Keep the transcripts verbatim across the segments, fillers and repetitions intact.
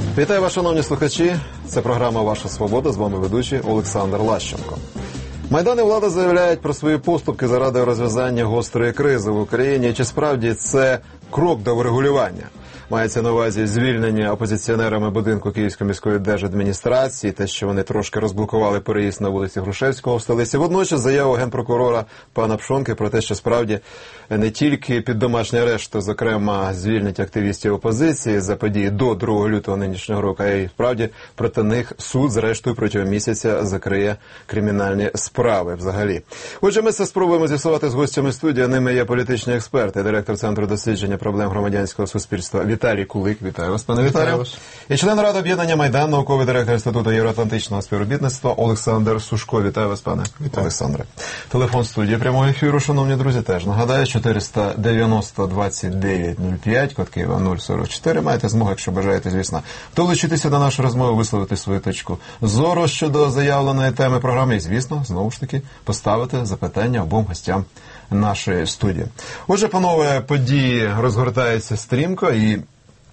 Вітаю вас, шановні слухачі. Це програма «Ваша свобода». З вами ведучий Олександр Лащенко. Майдан і влада заявляють про свої поступки заради розв'язання гострої кризи в Україні. Чи справді це крок до врегулювання? Мається на увазі звільнення опозиціонерами будинку Київської міської держадміністрації, те, що вони трошки розблокували переїзд на вулиці Грушевського в столиці. Водночас заяву генпрокурора пана Пшонки про те, що справді не тільки під домашній арешт, зокрема, звільнять активістів опозиції за події до другого лютого нинішнього року, а й справді проти них суд, зрештою, протягом місяця закриє кримінальні справи взагалі. Отже, ми це спробуємо з'ясувати з гостями студії. Ними є політичні експерти, директор Центру дослідження проблем громадянського суспільства Віталій Кулик. Вітаю вас, пане Віталію. І член Ради об'єднання «Майдан», науковий директор Інституту євроатлантичного співробітництва Олександр Сушко. Вітаю вас, пане Вітаю. Олександре. Телефон студії прямого ефіру, шановні друзі, теж нагадаю, чотириста дев'яносто двадцять дев'ять нуль п'ять, код Києва нуль сорок чотири. Маєте змогу, якщо бажаєте, звісно, долучитися до нашої розмови, висловити свою точку зору щодо заявленої теми програми і, звісно, знову ж таки, поставити запитання обом гостям нашої студії. Отже, панове, події розгортаються стрімко і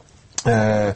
е,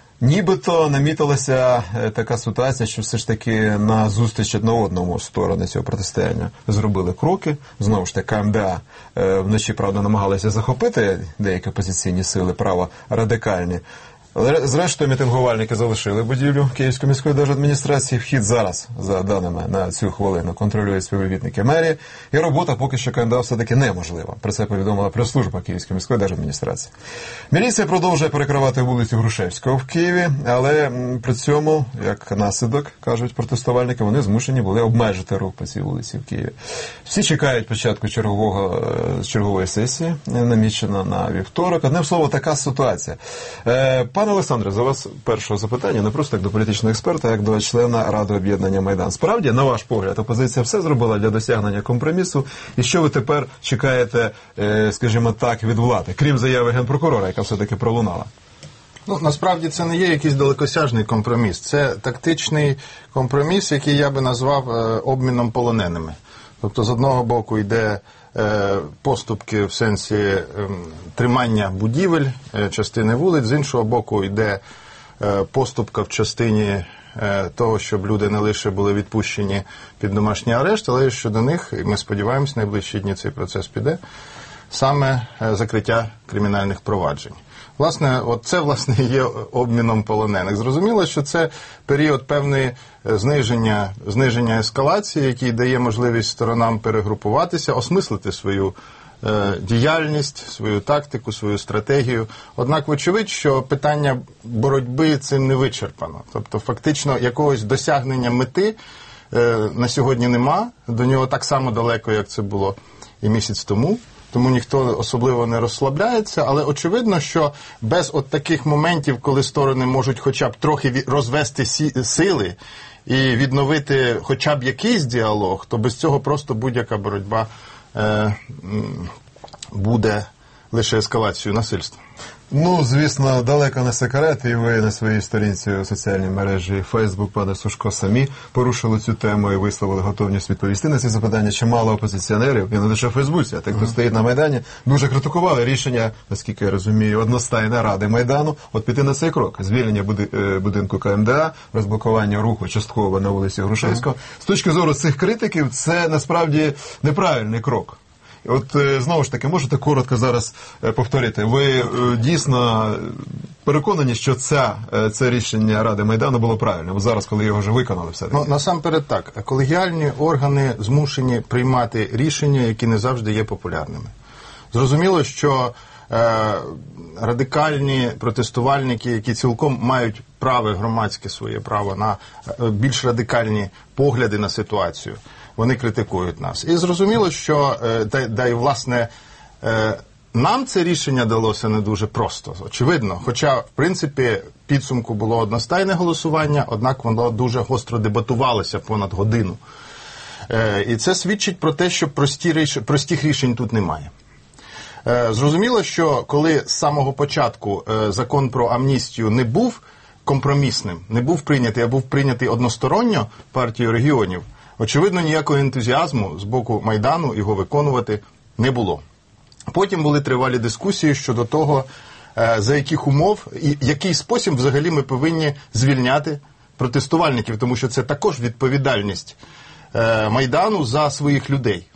нібито намітилася така ситуація, що все ж таки на зустріч одне одному сторони цього протистояння зробили кроки. Знову ж таки, КМДА е, вночі, правда, намагалися захопити деякі опозиційні сили, праворадикальні. Але, зрештою, мітингувальники залишили будівлю Київської міської держадміністрації. Вхід зараз, за даними на цю хвилину, контролюють співробітники мерії. І робота поки що КМДА все-таки неможлива. Про це повідомила прес-служба Київської міської держадміністрації. Міліція продовжує перекривати вулицю Грушевського в Києві, але при цьому, як наслідок, кажуть протестувальники, вони змушені були обмежити рух по цій вулиці в Києві. Всі чекають початку чергового, чергової сесії, намічено на вівторок. Одним словом, така ситуація. Пане Олександре, за вас першого запитання, не просто як до політичного експерта, а як до члена Ради об'єднання «Майдан». Справді, на ваш погляд, опозиція все зробила для досягнення компромісу, і що ви тепер чекаєте, скажімо так, від влади, крім заяви генпрокурора, яка все-таки пролунала? Ну, насправді це не є якийсь далекосяжний компроміс, це тактичний компроміс, який я би назвав обміном полоненими. Тобто, з одного боку йде поступки в сенсі тримання будівель, частини вулиць, з іншого боку йде поступка в частині того, щоб люди не лише були відпущені під домашній арешт, але й щодо них, і ми сподіваємось, в найближчі дні цей процес піде, саме закриття кримінальних проваджень. Власне, от це, власне, є обміном полонених. Зрозуміло, що це період певної зниження, зниження ескалації, який дає можливість сторонам перегрупуватися, осмислити свою е, діяльність, свою тактику, свою стратегію. Однак, вочевидь, що питання боротьби цим не вичерпано. Тобто, фактично, якогось досягнення мети е, на сьогодні нема. До нього так само далеко, як це було і місяць тому. Тому ніхто особливо не розслабляється, але очевидно, що без от таких моментів, коли сторони можуть хоча б трохи розвести сили і відновити хоча б якийсь діалог, то без цього просто будь-яка боротьба е, буде лише ескалацією насильства. Ну, звісно, далеко не секрет, і ви на своїй сторінці у соціальній мережі Facebook, пане Сушко, самі порушили цю тему і висловили готовність відповісти на ці запитання. Чимало опозиціонерів, і не лише в Фейсбуці, а тих, хто стоїть на Майдані, дуже критикували рішення, наскільки я розумію, одностайної Ради Майдану, от піти на цей крок. Звільнення будинку КМДА, розблокування руху частково на вулиці Грушевського. З точки зору цих критиків, це насправді неправильний крок. От, знову ж таки, можете коротко зараз повторити, ви дійсно переконані, що ця, це рішення Ради Майдану було правильним, зараз, коли його вже виконали все-таки? Ну, насамперед так, колегіальні органи змушені приймати рішення, які не завжди є популярними. Зрозуміло, що е, радикальні протестувальники, які цілком мають право, громадське своє право на більш радикальні погляди на ситуацію, вони критикують нас. І зрозуміло, що, да, да і власне, нам це рішення далося не дуже просто, очевидно. Хоча, в принципі, підсумку було одностайне голосування, однак воно дуже гостро дебатувалося понад годину. І це свідчить про те, що прості ріш... простих рішень тут немає. Зрозуміло, що коли з самого початку закон про амністію не був компромісним, не був прийнятий, а був прийнятий односторонньо партією регіонів, очевидно, ніякого ентузіазму з боку Майдану його виконувати не було. Потім були тривалі дискусії щодо того, за яких умов і який спосіб взагалі ми повинні звільняти протестувальників, тому що це також відповідальність Майдану за своїх людей.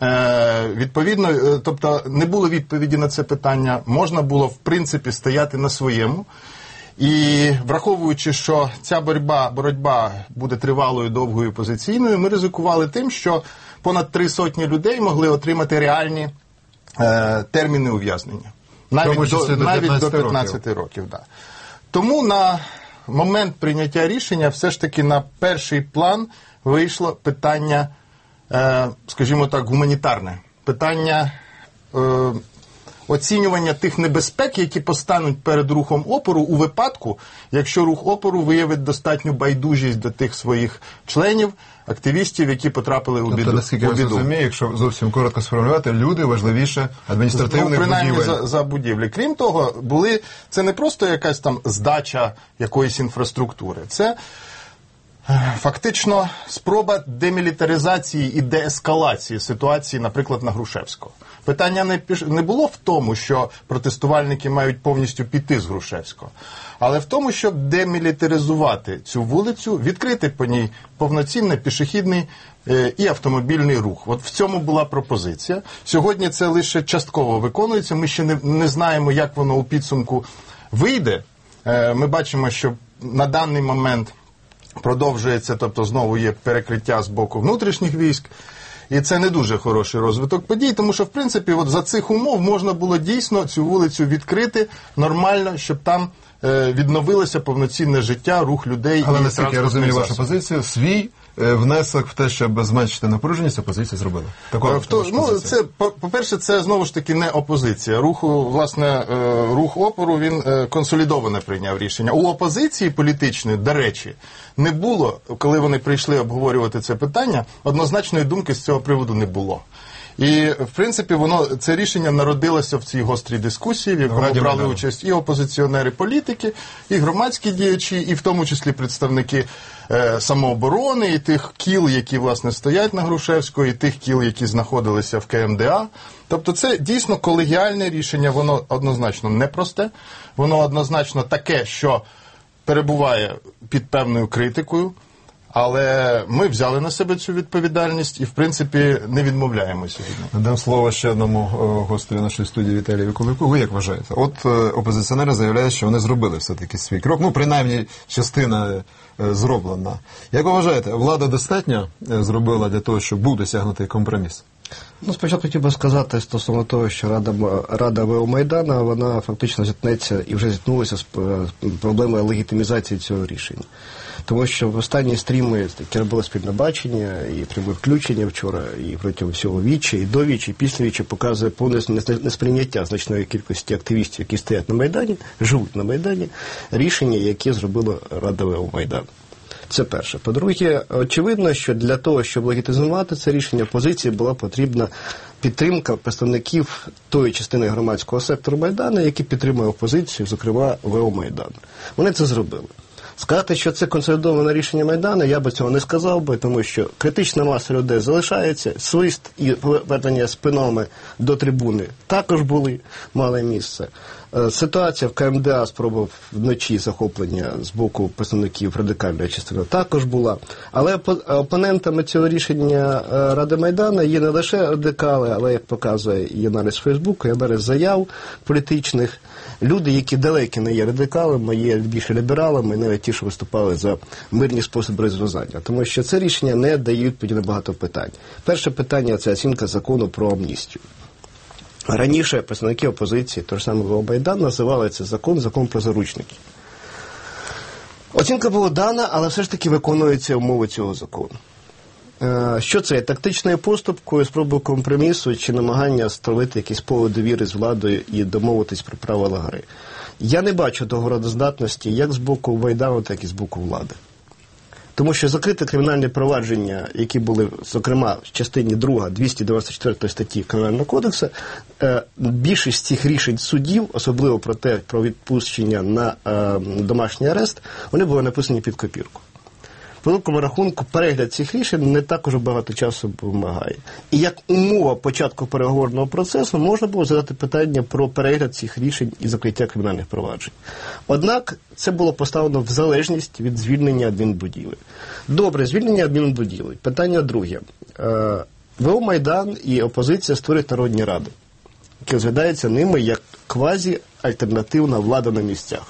Відповідно, тобто не було відповіді на це питання, можна було в принципі стояти на своєму. І враховуючи, що ця боротьба, боротьба буде тривалою, довгою, позиційною, ми ризикували тим, що понад три сотні людей могли отримати реальні е, терміни ув'язнення. Навіть до, до, навіть до п'ятнадцяти років. років да. Тому на момент прийняття рішення все ж таки на перший план вийшло питання, е, скажімо так, гуманітарне. Питання е, оцінювання тих небезпек, які постануть перед рухом опору у випадку, якщо рух опору виявить достатню байдужість до тих своїх членів, активістів, які потрапили у біду. Тобто, наскільки я розумію, якщо зовсім коротко сформулювати, люди важливіше адміністративних ну, принаймні будівель. За, за будівлі. Крім того, були, це не просто якась там здача якоїсь інфраструктури, це фактично спроба демілітаризації і деескалації ситуації, наприклад, на Грушевського. Питання не, піш... не було в тому, що протестувальники мають повністю піти з Грушевського, але в тому, щоб демілітаризувати цю вулицю, відкрити по ній повноцінний пішохідний е, і автомобільний рух. От в цьому була пропозиція. Сьогодні це лише частково виконується, ми ще не, не знаємо, як воно у підсумку вийде. Е, ми бачимо, що на даний момент продовжується, тобто знову є перекриття з боку внутрішніх військ. І це не дуже хороший розвиток подій, тому що, в принципі, от за цих умов можна було дійсно цю вулицю відкрити нормально, щоб там е, відновилося повноцінне життя, рух людей. Але і наскільки я розумію вашу позицію, свій е, внесок в те, щоб зменшити напруженість, опозиція зробила. Такого, то, ну, це, по-перше, це знову ж таки не опозиція. Руху, власне, е, рух опору, він е, консолідовано прийняв рішення. У опозиції політичної, до речі, не було, коли вони прийшли обговорювати це питання, однозначної думки з цього приводу не було. І, в принципі, воно, це рішення народилося в цій гострій дискусії, в якому брали Майдану. Участь і опозиціонери політики, і громадські діячі, і в тому числі представники е, самооборони, і тих кіл, які, власне, стоять на Грушевського, і тих кіл, які знаходилися в ка ем де а. Тобто це дійсно колегіальне рішення, воно однозначно непросте, воно однозначно таке, що перебуває під певною критикою, але ми взяли на себе цю відповідальність і, в принципі, не відмовляємося від неї. Дам слово ще одному гостю нашої студії Віталію Кулику. Ви як вважаєте? От опозиціонери заявляють, що вони зробили все-таки свій крок. Ну, принаймні, частина зроблена. Як ви вважаєте, влада достатньо зробила для того, щоб був досягнутий компроміс? Ну, спочатку хотів би сказати стосовно того, що Рада, Рада ВО Майдана, вона фактично зіткнеться і вже зіткнулася з проблемою легітимізації цього рішення. Тому що в останні стріми, які робили спільне бачення, і пряме включення вчора, і протягом всього вічі, і до вічі, і після вічі показує повне несприйняття значної кількості активістів, які стоять на Майдані, живуть на Майдані, рішення, яке зробила Рада ВО Майдану. Це перше. По-друге, очевидно, що для того, щоб легітимізувати це рішення, опозиції була потрібна підтримка представників тої частини громадського сектору Майдану, які підтримує опозицію, зокрема ВО Майдану. Вони це зробили. Сказати, що це консолідоване рішення Майдану, я би цього не сказав би, тому що критична маса людей залишається, свист і повернення спинами до трибуни також були, мали місце. Ситуація в ка ем де а, спроба вночі захоплення з боку представників радикальної частини також була. Але опонентами цього рішення Ради Майдану є не лише радикали, але, як показує і аналіз Фейсбуку, і аналіз заяв політичних, люди, які далекі не є радикалами, є більше лібералами, навіть ті, що виступали за мирні способи розв'язання. Тому що це рішення не дає відповіді на багато питань. Перше питання – це оцінка закону про амністію. Раніше представники опозиції, той ж самий ВО Майдан, називали цей закон «закон про заручники». Оцінка була дана, але все ж таки виконуються умови цього закону. Що це є? Тактичною поступкою, спробою компромісу чи намагання створити якісь поле довіри з владою і домовитись про правила гри? Я не бачу договороздатності як з боку Майдану, так і з боку влади. Тому що закрите кримінальне провадження, які були, зокрема, в частині друга двісті дев'яносто четвертої статті Кримінального кодексу, більшість цих рішень судів, особливо про те, про відпущення на домашній арест, вони були написані під копірку. по великому рахунку, перегляд цих рішень не також багато часу вимагає. І як умова початку переговорного процесу можна було задати питання про перегляд цих рішень і закриття кримінальних проваджень. Однак це було поставлено в залежність від звільнення адмінбудівель. Добре, звільнення адмінбудівель. Питання друге. ВО «Майдан» і опозиція створюють народні ради, які розглядаються ними як квазі-альтернативна влада на місцях.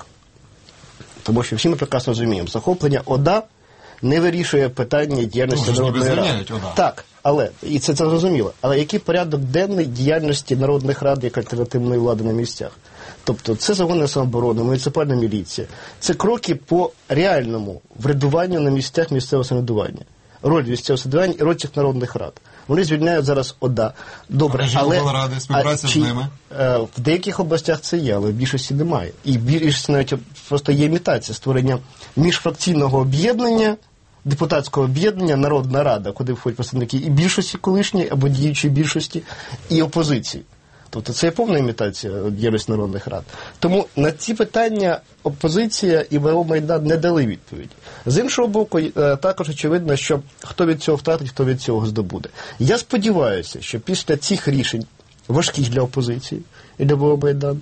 Тому що всі ми прекрасно розуміємо, захоплення ОДА не вирішує питання діяльності народної ради. Так, але, і це, це зрозуміло, але який порядок денний діяльності народних рад як альтернативної влади на місцях? Тобто це загони самооборони, муніципальна міліція. Це кроки по реальному врядуванню на місцях місцевого самоврядування. Роль місцевого самоврядування і роль цих народних рад. Вони звільняють зараз ОДА. Добре, але ради, співпраця а, з чи, ними? Е, в деяких областях це є, але в більшості немає. І в більшості навіть просто є імітація створення міжфракційного об'єднання, депутатського об'єднання «Народна рада», куди входять представники і більшості колишньої, або діючої більшості, і опозиції. Тобто це є повна імітація діяльності народних рад. Тому на ці питання опозиція і ВО «Майдан» не дали відповіді. З іншого боку, також очевидно, що хто від цього втратить, хто від цього здобуде. Я сподіваюся, що після цих рішень, важких для опозиції і для ВО «Майдан»,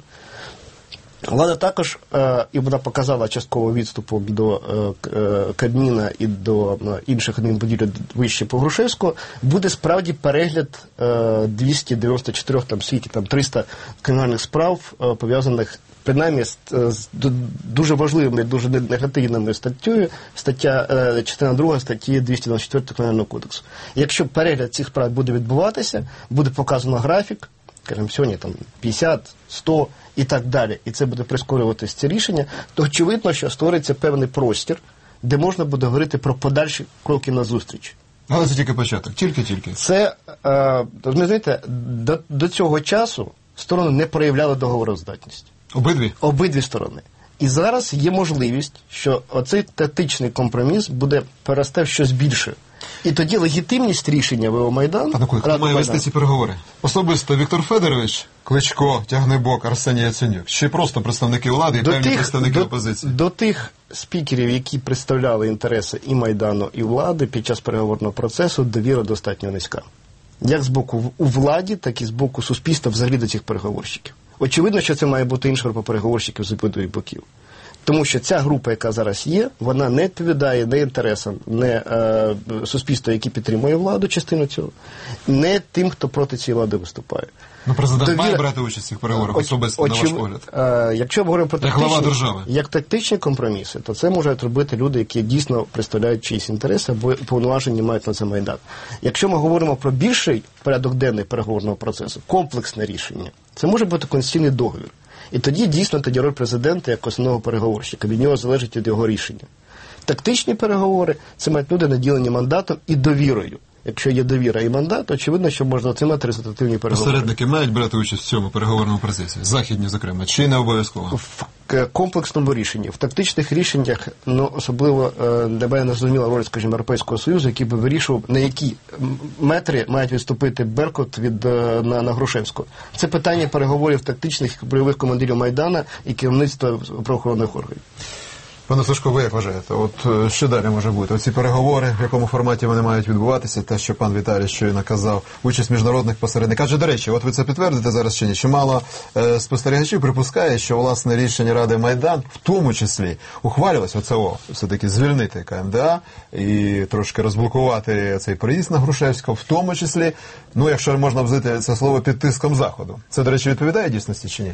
влада також, е, і вона показала частково відступом до е, е, Кабміна і до е, інших адмінбудівель вище по Грушевського, буде справді перегляд е, двісті дев'яносто чотири, там скільки, там триста кримінальних справ, е, пов'язаних принаймні з, з дуже важливими, дуже негативними статтею, стаття, е, частина друга статті двісті дев'яносто чотири Кримінального кодексу. Якщо перегляд цих справ буде відбуватися, буде показано графік, скажімо, сьогодні там п'ятдесят, сто і так далі, і це буде прискорюватися це рішення, то очевидно, що створиться певний простір, де можна буде говорити про подальші кроки назустріч. Але це тільки початок, тільки-тільки. Це, е, розумієте, до, до цього часу сторони не проявляли договороздатність. Обидві? Обидві сторони. І зараз є можливість, що оцей тактичний компроміс буде переросте в щось більше. І тоді легітимність рішення ВО «Майдан»... Пане Кулик, хто має вести ці переговори? Особисто Віктор Федорович, Кличко, Тягнебок, Арсеній Яценюк? Чи просто представники влади і до певні тих, представники до, опозиції? До тих спікерів, які представляли інтереси і Майдану, і влади під час переговорного процесу, довіра достатньо низька. Як з боку у владі, так і з боку суспільства взагалі до цих переговорщиків. Очевидно, що це має бути інша група переговорщиків з обидвох боків. Тому що ця група, яка зараз є, вона не відповідає не інтересам, не е, суспільства, які підтримує владу, частину цього, не тим, хто проти цієї влади виступає. Ну, президент Довіра... має брати участь в цих переговорах, особисто, Очев... на ваш погляд? Е, якщо ми говоримо про як глава тактичні, держави. як тактичні компроміси, то це можуть робити люди, які дійсно представляють чиїсь інтереси, або повноваження мають на це Майдан. Якщо ми говоримо про більший порядок денний переговорного процесу, комплексне рішення, це може бути конституційний договір. І тоді дійсно тоді роль президента як основного переговорщика, від нього залежить від його рішення. Тактичні переговори – це мають люди наділені мандатом і довірою. Якщо є довіра і мандат, то очевидно, що можна отримати результативні переговори. Посередники мають брати участь в цьому переговорному процесі? Західні, зокрема, чи не обов'язково? В комплексному рішенні. В тактичних рішеннях, ну, особливо для мене не зрозуміла роль, скажімо, Європейського Союзу, який би вирішував, на які метри мають відступити Беркут від, на, на Грушевського. Це питання переговорів тактичних бойових командирів Майдана і керівництва правоохоронних органів. Пане Сушко, ви як вважаєте? От що далі може бути? Оці переговори, в якому форматі вони мають відбуватися, те, що пан Віталій щойно казав, участь міжнародних посередників. Адже, до речі, от ви це підтвердите зараз чи ні? Чимало е, спостерігачів припускає, що, власне, рішення Ради Майдан, в тому числі, ухвалювалося оце, о, все-таки звільнити КМДА і трошки розблокувати цей приїзд на Грушевського, в тому числі, ну, якщо можна взяти це слово, під тиском Заходу. Це, до речі, відповідає дійсності чи ні?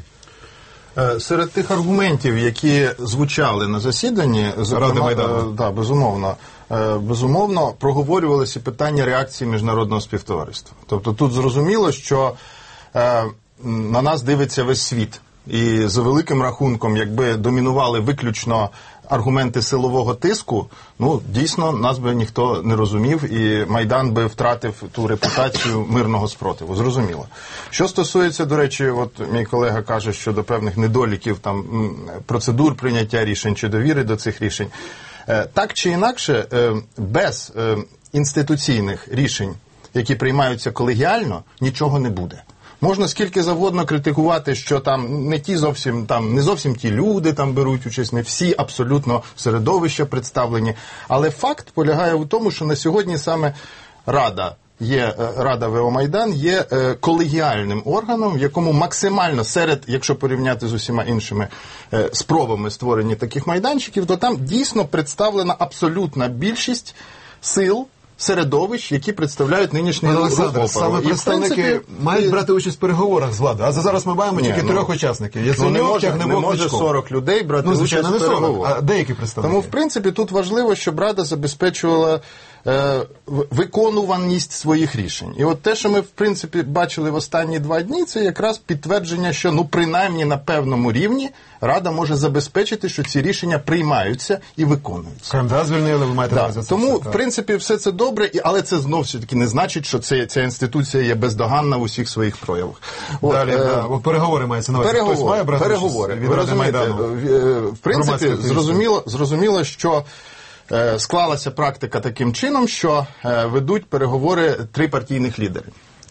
Серед тих аргументів, які звучали на засіданні Ради Майдану, да, безумовно, безумовно, проговорювалися питання реакції міжнародного співтовариства. Тобто тут зрозуміло, що е, на нас дивиться весь світ. І за великим рахунком, якби домінували виключно аргументи силового тиску, ну, дійсно, нас би ніхто не розумів, і Майдан би втратив ту репутацію мирного спротиву. Зрозуміло. Що стосується, до речі, от мій колега каже щодо певних недоліків, там, процедур прийняття рішень чи довіри до цих рішень. Так чи інакше, без інституційних рішень, які приймаються колегіально, нічого не буде. Можна скільки завгодно критикувати, що там не ті зовсім там не зовсім ті люди там беруть участь, не всі абсолютно середовища представлені. Але факт полягає в тому, що на сьогодні саме Рада є Рада ВО Майдан є колегіальним органом, в якому максимально серед, якщо порівняти з усіма іншими спробами створення таких майданчиків, то там дійсно представлена абсолютна більшість сил, середовищ, які представляють нинішній рух опору. Саме І, представники принципі, мають брати участь в переговорах з владою. А зараз ми маємо Ні, тільки ну, трьох учасників. Ну, Яценюк, не може, Тягнебок, не може Кличко. сорок людей брати Ну, звичайно, участь не в сорок, переговорах. а деякі представники. Тому, в принципі, тут важливо, щоб Рада забезпечувала е, виконуваність своїх рішень. І от те, що ми, в принципі, бачили в останні два дні, це якраз підтвердження, що, ну, принаймні на певному рівні Рада може забезпечити, що ці рішення приймаються і виконуються. КМДА звільнили, ви маєте на Да. увазі це Тому, все, в так. принципі, все це добре, і- але це знову ж таки не значить, що це, ця інституція є бездоганна в усіх своїх проявах. От, Далі, е, да, от переговори мається на увазі. Хтось Переговори, має брати переговори. участь від Ви Ради розумієте, Майдану? в, в принципі, Громадських зрозуміло, зрозуміло, що е, склалася практика таким чином, що е, ведуть переговори три партійних лідери.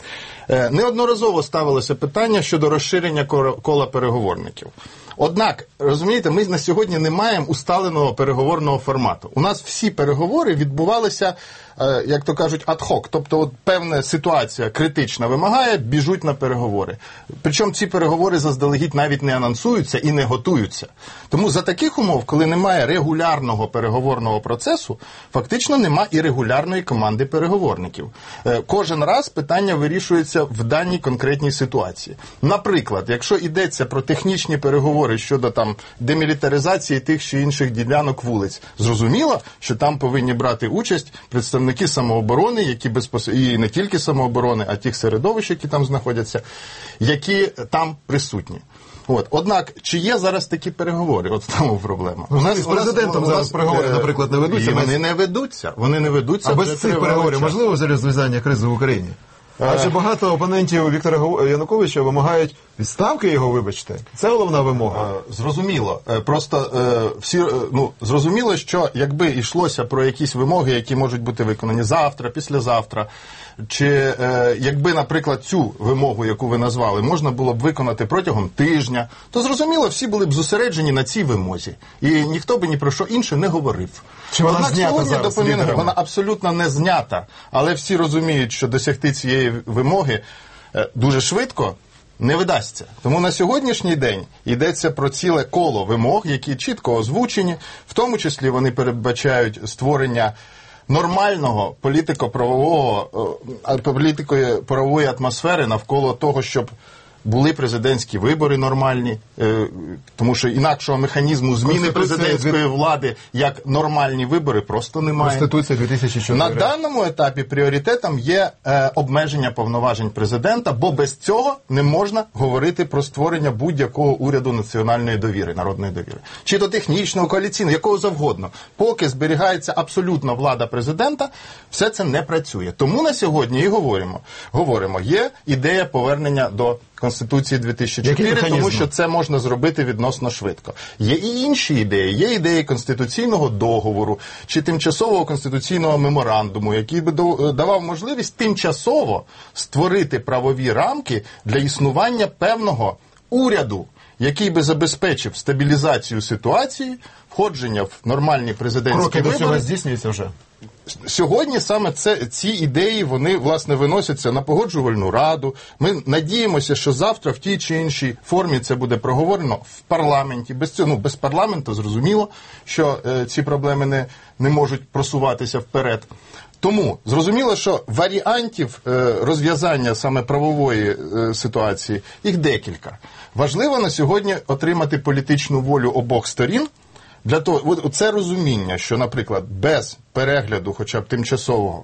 Е, неодноразово ставилося питання щодо розширення кор- кола переговорників. Однак, розумієте, ми на сьогодні не маємо усталеного переговорного формату. У нас всі переговори відбувалися, е, як то кажуть, ад-хок. Тобто от певна ситуація критична вимагає, біжуть на переговори. Причому ці переговори заздалегідь навіть не анонсуються і не готуються. Тому за таких умов, коли немає регулярного переговорного процесу, фактично нема і регулярної команди переговорників. Е, кожен раз питання вирішується в даній конкретній ситуації. Наприклад, якщо йдеться про технічні переговори щодо там демілітаризації тих чи інших ділянок вулиць, зрозуміло, що там повинні брати участь представники самооборони, які безпосередньо, і не тільки самооборони, а тих середовищ, які там знаходяться, які там присутні. От. Однак, чи є зараз такі переговори? От в тому проблема. У нас з президентом зараз переговори, е, наприклад, не ведуться. І вони Без- не ведуться. Вони не ведуться А вже без цих тривалий переговорів час. можливо взагалі розв'язання кризи в Україні? Адже багато опонентів Віктора Гу- Януковича вимагають відставки його, вибачте. Це головна вимога. Е, Зрозуміло. Е, Просто е, всі, е, ну, зрозуміло, що якби йшлося про якісь вимоги, які можуть бути виконані завтра, післязавтра, чи е, якби, наприклад, цю вимогу, яку ви назвали, можна було б виконати протягом тижня, то зрозуміло, всі були б зосереджені на цій вимозі. І ніхто би ні про що інше не говорив. Чи вона Однак знята сьогодні зараз допоміна, лідерами? вона абсолютно не знята, але всі розуміють, що досягти цієї вимоги е, дуже швидко не видасться. Тому на сьогоднішній день йдеться про ціле коло вимог, які чітко озвучені, в тому числі вони передбачають створення нормального політико-правового, е, політико-правової атмосфери навколо того, щоб були президентські вибори нормальні, е, тому що інакшого механізму зміни Конституція президентської влади як нормальні вибори просто немає. Конституція дві тисячі чотири. На даному етапі пріоритетом є е, обмеження повноважень президента, бо без цього не можна говорити про створення будь-якого уряду національної довіри, народної довіри. Чи то технічного, коаліційного, якого завгодно. Поки зберігається абсолютно влада президента, все це не працює. Тому на сьогодні і говоримо. Говоримо, є ідея повернення до Конституції дві тисячі Які чотири, тому механізми? що це можна зробити відносно швидко. Є і інші ідеї. Є ідеї конституційного договору чи тимчасового конституційного меморандуму, який би до- давав можливість тимчасово створити правові рамки для існування певного уряду, який би забезпечив стабілізацію ситуації, входження в нормальні президентські Кроки до вибори. цього здійснюються вже. Сьогодні саме це, ці ідеї, вони, власне, виносяться на погоджувальну раду. Ми надіємося, що завтра в тій чи іншій формі це буде проговорено в парламенті. Без цього, ну, без парламенту зрозуміло, що е, ці проблеми не, не можуть просуватися вперед. Тому зрозуміло, що варіантів е, розв'язання саме правової е, ситуації, їх декілька. Важливо на сьогодні отримати політичну волю обох сторін, для того, от це розуміння, що, наприклад, без перегляду, хоча б тимчасового,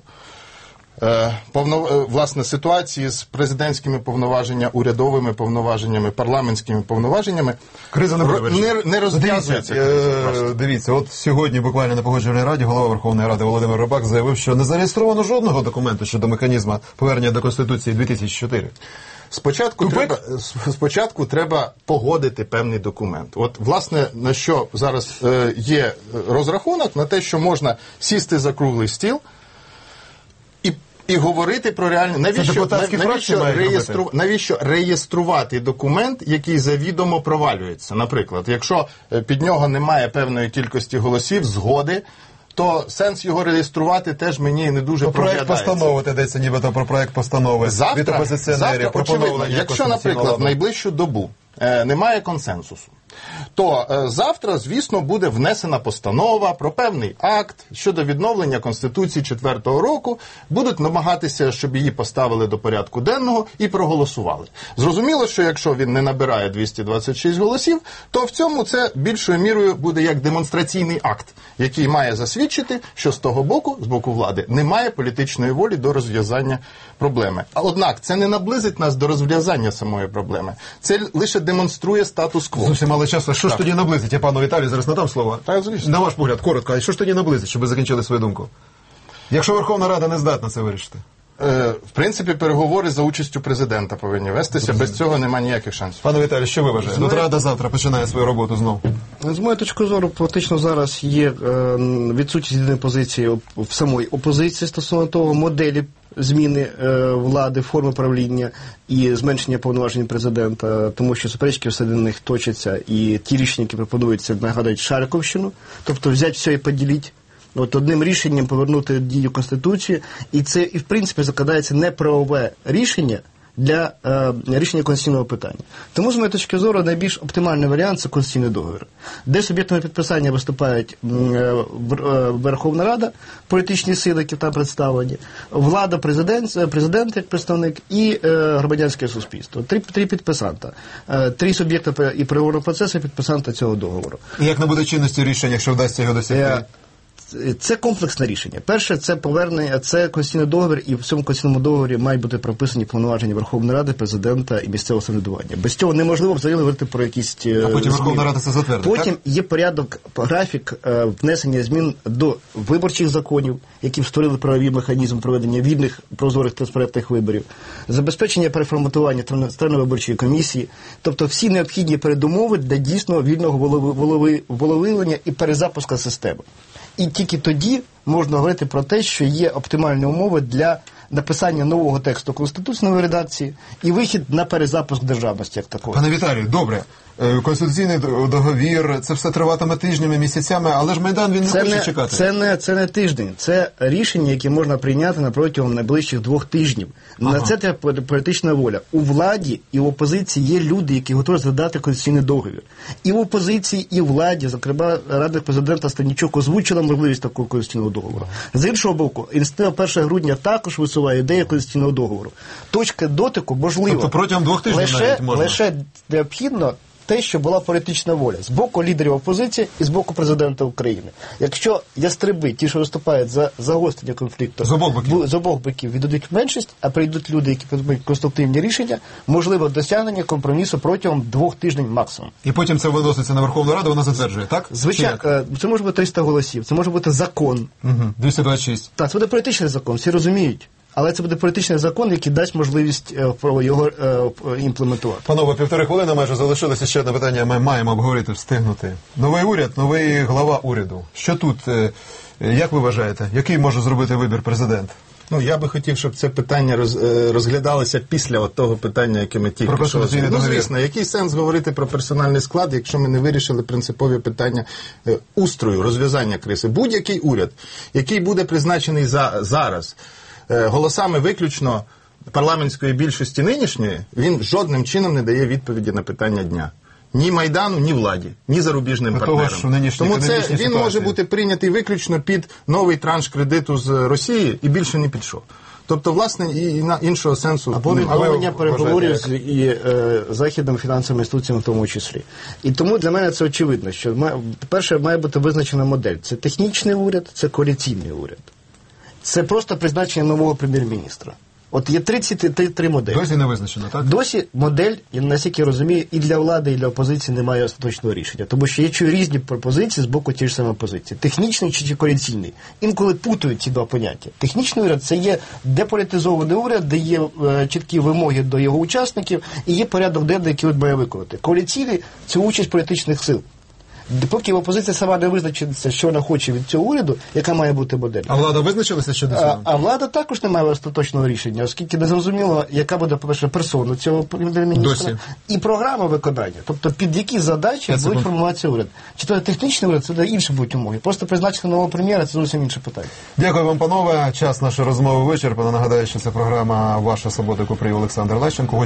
е, повно, е, власне, ситуації з президентськими повноваженнями, урядовими повноваженнями, парламентськими повноваженнями, Криза не буде ро- вирішена. не, не розв'язується. Дивіться, криза е, просто. Дивіться, от сьогодні буквально на Погоджувальній раді голова Верховної Ради Володимир Рибак заявив, що не зареєстровано жодного документу щодо механізму повернення до Конституції дві тисячі чотири. Спочатку Тупик? треба, спочатку треба погодити певний документ. От, власне, на що зараз е, є розрахунок, на те, що можна сісти за круглий стіл і і говорити про реальні... Навіщо, депутатські фракції навіщо, мають реєстру... робити? навіщо реєструвати документ, який завідомо провалюється? Наприклад, якщо е, під нього немає певної кількості голосів, згоди, то сенс його реєструвати теж мені не дуже Про проект проглядається. постанови, йдеться нібито про проект постанови від Завтра, опозиціонерів, завтра про очевидно, поновлення якщо, конституційного наприклад, в ладу. найближчу добу е, немає консенсусу, то е, завтра, звісно, буде внесена постанова про певний акт щодо відновлення Конституції четвертого року, будуть намагатися, щоб її поставили до порядку денного і проголосували. Зрозуміло, що якщо він не набирає двісті двадцять шість голосів, то в цьому це більшою мірою буде як демонстраційний акт, який має засвідчити, що з того боку, з боку влади, немає політичної волі до розв'язання проблеми. А однак це не наблизить нас до розв'язання самої проблеми. Це лише демонструє статус-кво. Зовсім мало часу. Що ж Так. тоді наблизить? Я пану Віталію зараз надам слово. Так, звісно. На ваш погляд, коротко, а що ж тоді наблизить, щоб ви закінчили свою думку? Якщо Верховна Рада не здатна це вирішити? Е, в принципі, переговори за участю президента повинні вестися. Без цього немає ніяких шансів. Пане Віталію, що ви вважаєте? От Рада завтра починає свою роботу знову. З моєї точки зору, фактично зараз є е, відсутність єдиної позиції оп- в самої опозиції стосовно того моделі зміни е, влади, форми правління і зменшення повноважень президента, тому що суперечки всередині них точаться, і ті рішення, які пропонуються, нагадують Шариковщину, тобто взяти все і поділити. От одним рішенням повернути дію Конституції, і це, і в принципі, закладається неправове рішення для е, рішення конституційного питання. Тому, з моєї точки зору, найбільш оптимальний варіант – це конституційний договір, де суб'єктами підписання виступають е, е, Верховна Рада, політичні сили, які там представлені, влада, президент, президент як представник і е, громадянське суспільство. Три, три підписанта. Е, три суб'єкти і переговорного процесу підписанта цього договору. І як не буде чинності рішення, якщо вдасться його досягти? Е, Це комплексне рішення. Перше, це повернення, це конституційний договір, і в цьому конституційному договорі мають бути прописані повноваження Верховної Ради, президента і місцевого самоврядування. Без цього неможливо взагалі говорити про якісь А потім зміни. Верховна Рада це затвердить, Потім так? є порядок, графік е, внесення змін до виборчих законів, які створили правовий механізм проведення вільних, прозорих, транспарентних виборів, забезпечення переформатування Центральної виборчої комісії, тобто всі необхідні передумови для дійсного вільного волови- волови- волевиявлення і перезапуску системи. І тільки тоді можна говорити про те, що є оптимальні умови для написання нового тексту конституційної редакції і вихід на перезапуск державності як такого. Пане Віталію, добре. Е, Конституційний договір, це все триватиме тижнями, місяцями, але ж Майдан, він не Це хоче не, чекати. це, не, це не тиждень, це рішення, яке можна прийняти на протягом найближчих двох тижнів. Ага. На це треба політична воля. У владі і в опозиції є люди, які готові задати конституційний договір. І в опозиції, і в владі, зокрема, Рада президента Станічук озвучила можливість такого конституційного договору. З іншого боку, ініціатива першого грудня також висуває ідею конституційного договору. Точка дотику можлива. Тобто протягом двох тижнів лише, навіть можна? Лише необхідно те, що була політична воля з боку лідерів опозиції і з боку президента України. Якщо ястреби, ті, що виступають за загострення конфлікту, З обох боків. бу- з обох боків віддадуть меншість, а прийдуть люди, які підтримують конструктивні рішення, можливо досягнення компромісу протягом двох тижнів максимум. І потім це виноситься на Верховну Раду, вона затверджує, так? Звичайно, е, це може бути триста голосів, це може бути закон. Угу. двісті двадцять шість. Так, це буде політичний закон, всі розуміють. Але це буде політичний закон, який дасть можливість е, про його е, імплементувати. Панове, півтори хвилини майже залишилося. Ще одне питання ми маємо обговорити, встигнути. Новий уряд, новий глава уряду. Що тут, е, як ви вважаєте, який може зробити вибір президент? Ну, я би хотів, щоб це питання роз, е, розглядалося після от того питання, яке ми тільки Про що конституційний розглянули. Ну, договір. звісно, який сенс говорити про персональний склад, якщо ми не вирішили принципові питання е, устрою, розв'язання кризи. Будь-який уряд, який буде призначений за, зараз е, голосами виключно парламентської більшості нинішньої, він жодним чином не дає відповіді на питання дня. Ні Майдану, ні владі, ні зарубіжним До партнерам. того ж, в нинішній Тому це економічній він ситуації. може бути прийнятий виключно під новий транш кредиту з Росії і більше не підшов. Тобто, власне, і на іншого сенсу А вони- немає. Відновлення ви переговорів вважаєте, з і, е, західними фінансовими інституціями в тому числі. І тому для мене це очевидно, що, має- по-перше, має бути визначена модель. Це технічний уряд, це коаліційний уряд. Це просто призначення нового прем'єр-міністра. От є тридцять три моделі. Досі не визначено, так? Досі модель, я наскільки я розумію, і для влади, і для опозиції немає остаточного рішення. Тому що я чую різні пропозиції з боку тієї ж самої опозиції. Технічний чи коаліційний. Інколи путають ці два поняття. Технічний уряд – це є деполітизований уряд, де є е, чіткі вимоги до його учасників, і є порядок денний, який він має виконати. Коаліційний – це участь політичних сил. Поки опозиція сама не визначиться, що вона хоче від цього уряду, яка має бути модель. А влада визначилася щодо А, цього? а влада також не має остаточного рішення, оскільки не зрозуміло, яка буде, по-перше, персона цього прем'єр-міністра Досі. і програма виконання. Тобто під які задачі п'ять будуть секунд. формуватися уряд. Чи то технічний уряд, це де інші будуть умови. Просто призначити нового прем'єра – це зовсім інше питання. Дякую вам, панове. Час нашої розмови вичерпано. Нагадаю, що це програма «Ваша свобода», яку привів Олександр Лащенко.